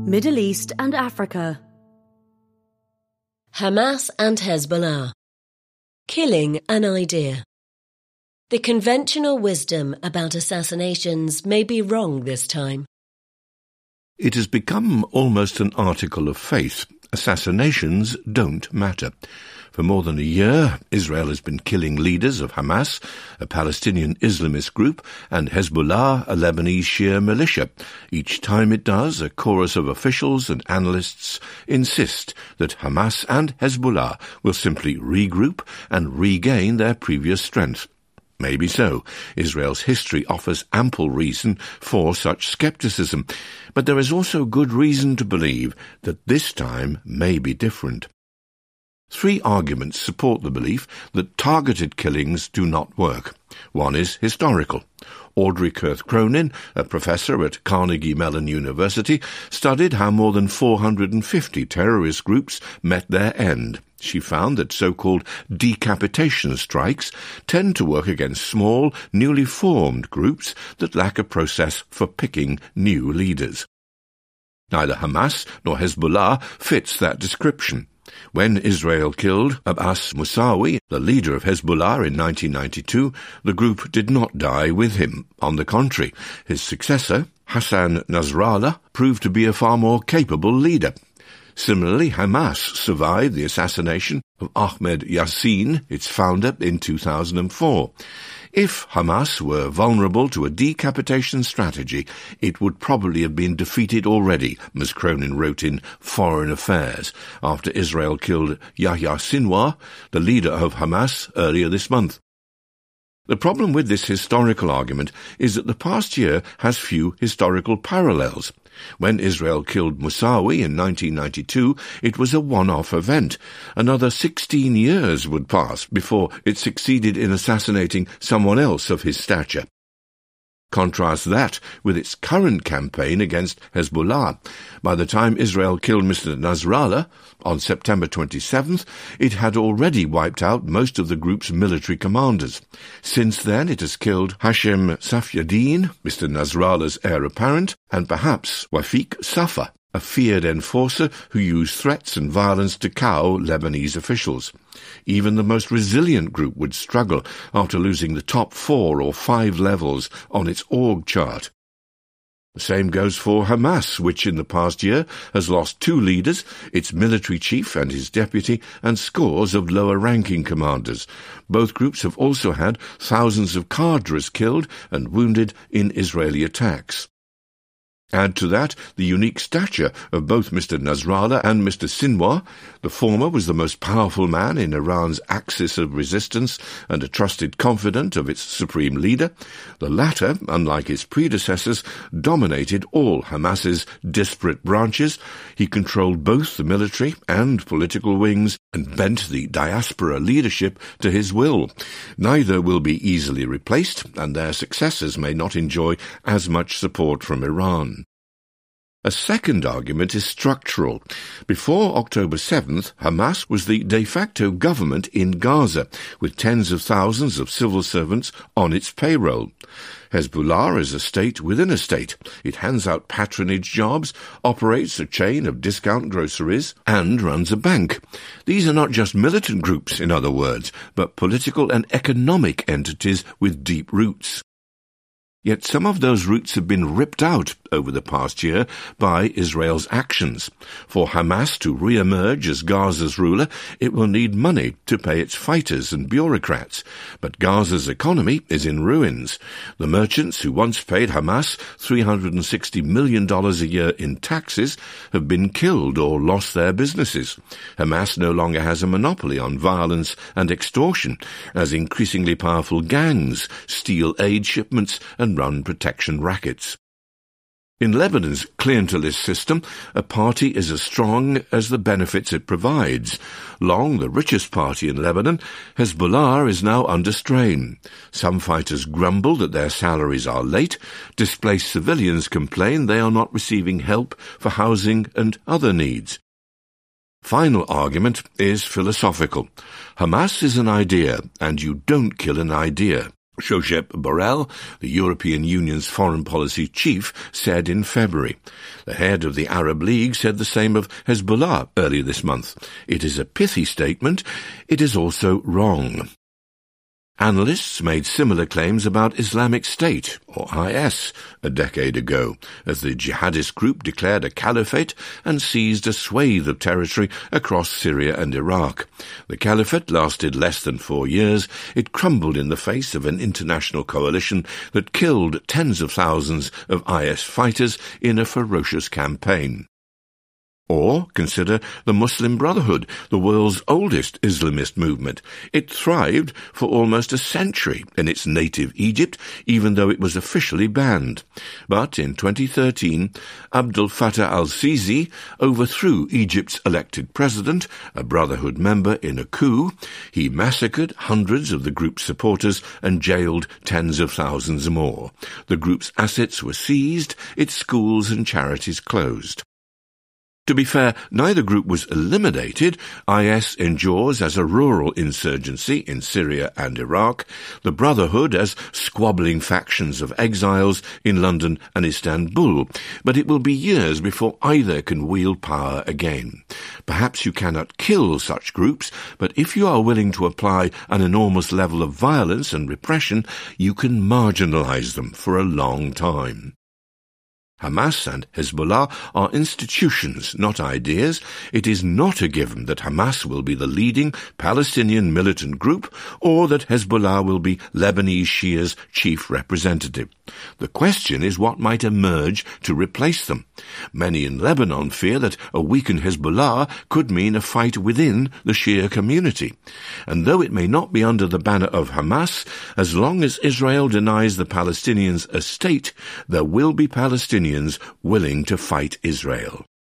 Middle East and Africa. Hamas and Hezbollah. Killing an idea. The conventional wisdom about assassinations may be wrong this time. It has become almost an article of faith. Assassinations don't matter. For more than a year, Israel has been killing leaders of Hamas, a Palestinian Islamist group, and Hezbollah, a Lebanese Shia militia. Each time it does, a chorus of officials and analysts insist that Hamas and Hezbollah will simply regroup and regain their previous strength. Maybe so. Israel's history offers ample reason for such skepticism, but there is also good reason to believe that this time may be different. 3 arguments support the belief that targeted killings do not work. One is historical. Audrey Kurth-Cronin, a professor at Carnegie Mellon University, studied how more than 450 terrorist groups met their end. She found that so-called decapitation strikes tend to work against small, newly formed groups that lack a process for picking new leaders. Neither Hamas nor Hezbollah fits that description. When Israel killed Abbas Musawi, the leader of Hezbollah in 1992, the group did not die with him. On the contrary, his successor, Hassan Nasrallah, proved to be a far more capable leader. Similarly, Hamas survived the assassination of Ahmed Yassin, its founder, in 2004. If Hamas were vulnerable to a decapitation strategy, it would probably have been defeated already, Ms. Cronin wrote in Foreign Affairs, after Israel killed Yahya Sinwar, the leader of Hamas, earlier this month. The problem with this historical argument is that the past year has few historical parallels. When Israel killed Musawi in 1992, it was a one-off event. Another 16 years would pass before it succeeded in assassinating someone else of his stature. Contrast that with its current campaign against Hezbollah. By the time Israel killed Mr. Nasrallah on September 27th, it had already wiped out most of the group's military commanders. Since then, it has killed Hashem Safieddine, Mr. Nasrallah's heir apparent, and perhaps Wafiq Safa, a feared enforcer who used threats and violence to cow Lebanese officials. Even the most resilient group would struggle after losing the top 4 or 5 levels on its org chart. The same goes for Hamas, which in the past year has lost 2 leaders, its military chief and his deputy, and scores of lower-ranking commanders. Both groups have also had thousands of cadres killed and wounded in Israeli attacks. Add to that the unique stature of both Mr. Nasrallah and Mr. Sinwar. The former was the most powerful man in Iran's axis of resistance and a trusted confidant of its supreme leader. The latter, unlike its predecessors, dominated all Hamas's disparate branches. He controlled both the military and political wings and bent the diaspora leadership to his will. Neither will be easily replaced, and their successors may not enjoy as much support from Iran. A second argument is structural. Before October 7th, Hamas was the de facto government in Gaza, with tens of thousands of civil servants on its payroll. Hezbollah is a state within a state. It hands out patronage jobs, operates a chain of discount groceries, and runs a bank. These are not just militant groups, in other words, but political and economic entities with deep roots. Yet some of those roots have been ripped out over the past year by Israel's actions. For Hamas to re-emerge as Gaza's ruler, it will need money to pay its fighters and bureaucrats. But Gaza's economy is in ruins. The merchants who once paid Hamas $360 million a year in taxes have been killed or lost their businesses. Hamas no longer has a monopoly on violence and extortion, as increasingly powerful gangs steal aid shipments and run protection rackets. In Lebanon's clientelist system, a party is as strong as the benefits it provides. Long the richest party in Lebanon, Hezbollah is now under strain. Some fighters grumble that their salaries are late. Displaced civilians complain they are not receiving help for housing and other needs. Final argument is philosophical. Hamas is an idea, and you don't kill an idea. Josep Borrell, the European Union's foreign policy chief, said in February. The head of the Arab League said the same of Hezbollah earlier this month. It is a pithy statement. It is also wrong. Analysts made similar claims about Islamic State, or IS, a decade ago, as the jihadist group declared a caliphate and seized a swathe of territory across Syria and Iraq. The caliphate lasted less than 4 years. It crumbled in the face of an international coalition that killed tens of thousands of IS fighters in a ferocious campaign. Or consider the Muslim Brotherhood, the world's oldest Islamist movement. It thrived for almost a century in its native Egypt, even though it was officially banned. But in 2013, Abdel Fattah al-Sisi overthrew Egypt's elected president, a Brotherhood member, in a coup. He massacred hundreds of the group's supporters and jailed tens of thousands more. The group's assets were seized, its schools and charities closed. To be fair, neither group was eliminated. IS endures as a rural insurgency in Syria and Iraq, the Brotherhood as squabbling factions of exiles in London and Istanbul, but it will be years before either can wield power again. Perhaps you cannot kill such groups, but if you are willing to apply an enormous level of violence and repression, you can marginalize them for a long time. Hamas and Hezbollah are institutions, not ideas. It is not a given that Hamas will be the leading Palestinian militant group or that Hezbollah will be Lebanese Shia's chief representative. The question is what might emerge to replace them. Many in Lebanon fear that a weakened Hezbollah could mean a fight within the Shia community. And though it may not be under the banner of Hamas, as long as Israel denies the Palestinians a state, there will be Palestinians willing to fight Israel.